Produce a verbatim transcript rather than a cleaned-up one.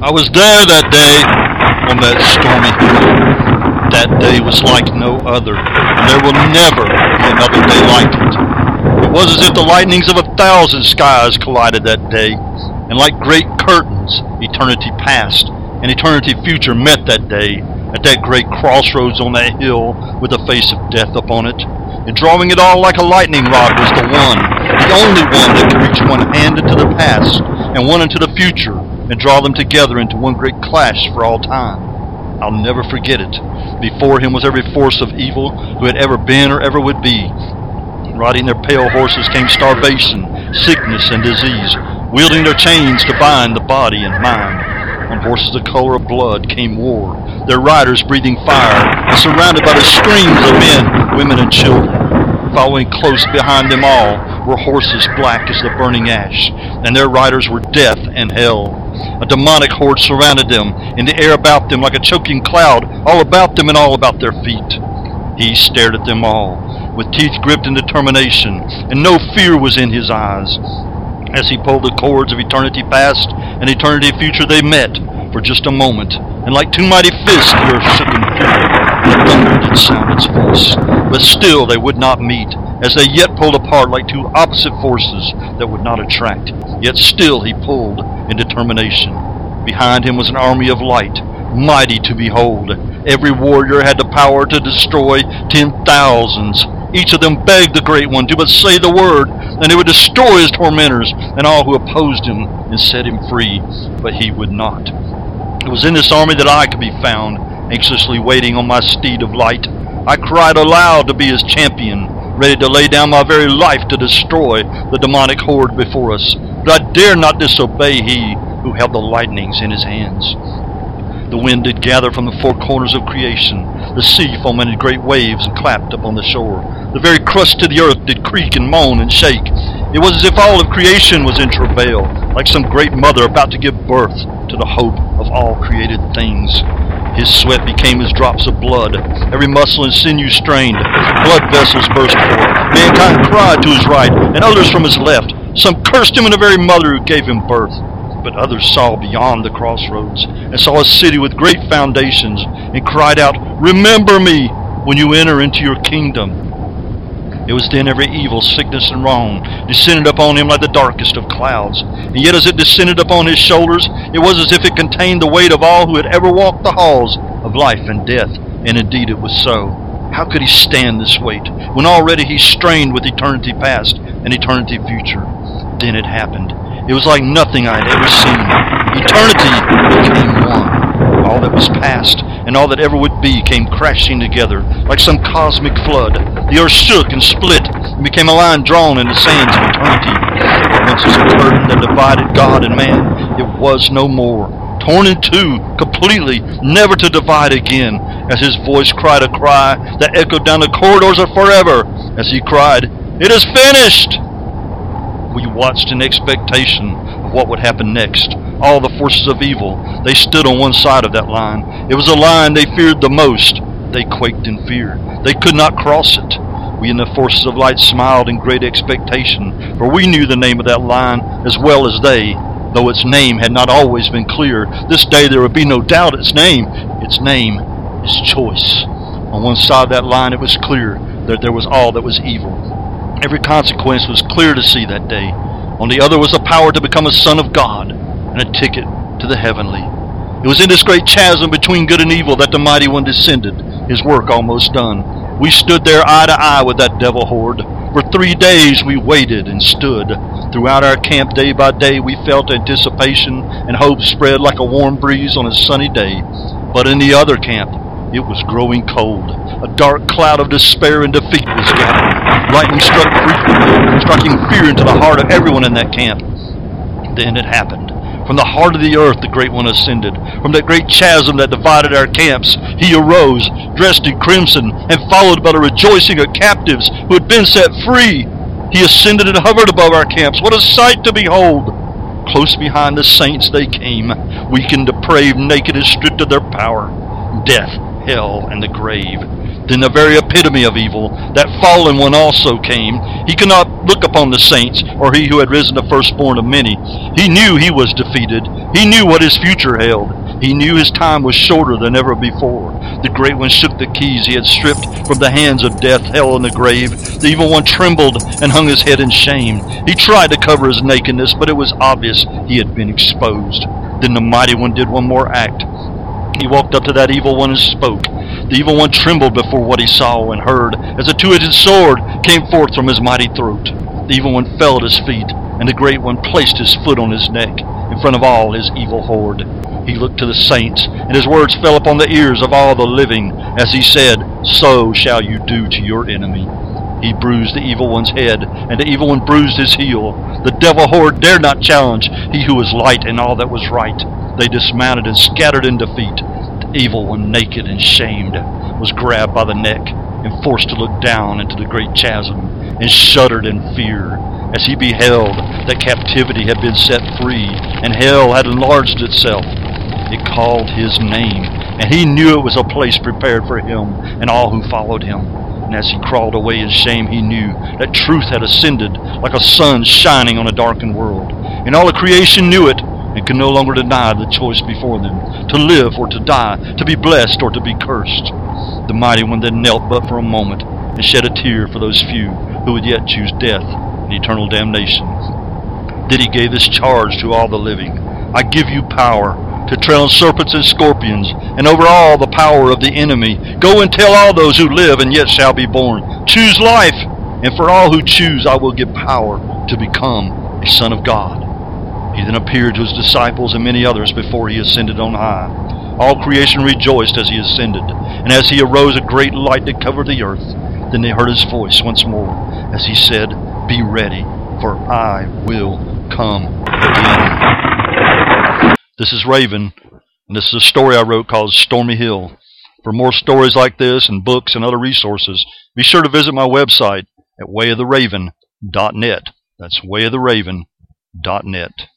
I was there that day on that stormy hill. That day was like no other, and there will never be another day like it. It was as if the lightnings of a thousand skies collided that day, and like great curtains, eternity past and eternity future met that day at that great crossroads on that hill with the face of death upon it. And drawing it all like a lightning rod was the one, the only one that could reach one hand into the past and one into the future and draw them together into one great clash for all time. I'll never forget it. Before him was every force of evil who had ever been or ever would be. Riding their pale horses came starvation, sickness, and disease, wielding their chains to bind the body and mind. On horses the color of blood came war, their riders breathing fire, and surrounded by the screams of men, women, and children. Following close behind them all were horses black as the burning ash, and their riders were death and hell. A demonic horde surrounded them, in the air about them like a choking cloud, all about them and all about their feet. He stared at them all, with teeth gripped in determination, and no fear was in his eyes. As he pulled the cords of eternity past and eternity future, they met for just a moment, and like two mighty fists the earth shook in fury. The thunder did sound its voice, but still they would not meet, as they yet pulled apart like two opposite forces that would not attract. Yet still he pulled in determination. Behind him was an army of light, mighty to behold. Every warrior had the power to destroy ten thousands. Each of them begged the Great One to but say the word, and he would destroy his tormentors and all who opposed him and set him free. But he would not. It was in this army that I could be found, anxiously waiting on my steed of light. I cried aloud to be his champion, ready to lay down my very life to destroy the demonic horde before us. But I dare not disobey he who held the lightnings in his hands. The wind did gather from the four corners of creation. The sea fomented great waves and clapped upon the shore. The very crust of the earth did creak and moan and shake. It was as if all of creation was in travail, like some great mother about to give birth to the hope of all created things. His sweat became as drops of blood, every muscle and sinew strained. Blood vessels burst forth. Mankind cried to his right, and others from his left. Some cursed him and the very mother who gave him birth. But others saw beyond the crossroads, and saw a city with great foundations, and cried out, "Remember me when you enter into your kingdom." It was then every evil, sickness, and wrong descended upon him like the darkest of clouds. And yet as it descended upon his shoulders, it was as if it contained the weight of all who had ever walked the halls of life and death. And indeed it was so. How could he stand this weight, when already he strained with eternity past and eternity future? Then it happened. It was like nothing I had ever seen. Eternity became one. All that was past and all that ever would be came crashing together like some cosmic flood. The earth shook and split and became a line drawn in the sands of eternity. But once was a curtain that divided God and man, it was no more. Torn in two, completely, never to divide again, as his voice cried a cry that echoed down the corridors of forever, as he cried, "It is finished!" We watched in expectation of what would happen next. All the forces of evil, they stood on one side of that line. It was the line they feared the most. They quaked in fear. They could not cross it. We in the forces of light smiled in great expectation, for we knew the name of that line as well as they, though its name had not always been clear. This day there would be no doubt its name. Its name is choice. On one side of that line it was clear that there was all that was evil. Every consequence was clear to see that day. On the other was the power to become a son of God and a ticket to the heavenly. It was in this great chasm between good and evil that the Mighty One descended, his work almost done. We stood there eye to eye with that devil horde. For three days we waited and stood. Throughout our camp day by day we felt anticipation and hope spread like a warm breeze on a sunny day. But in the other camp, it was growing cold. A dark cloud of despair and defeat was gathering. Lightning struck frequently, striking fear into the heart of everyone in that camp. Then it happened. From the heart of the earth the Great One ascended. From that great chasm that divided our camps, he arose, dressed in crimson, and followed by the rejoicing of captives who had been set free. He ascended and hovered above our camps. What a sight to behold! Close behind the saints they came, weak and depraved, naked and stripped of their power. Death, hell, and the grave. Then the very epitome of evil, that fallen one also came. He could not look upon the saints, or he who had risen the firstborn of many. He knew he was defeated. He knew what his future held. He knew his time was shorter than ever before. The Great One shook the keys he had stripped from the hands of death, hell, and the grave. The Evil One trembled and hung his head in shame. He tried to cover his nakedness, but it was obvious he had been exposed. Then the Mighty One did one more act. He walked up to that Evil One and spoke. The Evil One trembled before what he saw and heard as a two-edged sword came forth from his mighty throat. The Evil One fell at his feet, and the Great One placed his foot on his neck in front of all his evil horde. He looked to the saints, and his words fell upon the ears of all the living as he said, "So shall you do to your enemy." He bruised the Evil One's head, and the Evil One bruised his heel. The devil horde dared not challenge he who was light and all that was right. They dismounted and scattered in defeat. The Evil One, naked and shamed, was grabbed by the neck and forced to look down into the great chasm, and shuddered in fear as he beheld that captivity had been set free and hell had enlarged itself. It called his name, and he knew it was a place prepared for him and all who followed him. And as he crawled away in shame, he knew that truth had ascended like a sun shining on a darkened world. And all of creation knew it and could no longer deny the choice before them, to live or to die, to be blessed or to be cursed. The Mighty One then knelt but for a moment and shed a tear for those few who would yet choose death and eternal damnation. Then he gave this charge to all the living: "I give you power to tread on serpents and scorpions, and over all the power of the enemy. Go and tell all those who live and yet shall be born, choose life, and for all who choose I will give power to become a son of God." He then appeared to his disciples and many others before he ascended on high. All creation rejoiced as he ascended, and as he arose a great light that covered the earth. Then they heard his voice once more as he said, "Be ready, for I will come again." This is Raven, and this is a story I wrote called Stormy Hill. For more stories like this and books and other resources, be sure to visit my website at way of the raven dot net. That's way of the raven dot net.